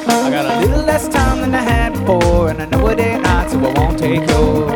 I got a little less time than I had before, and I know it ain't right, so I won't take yours.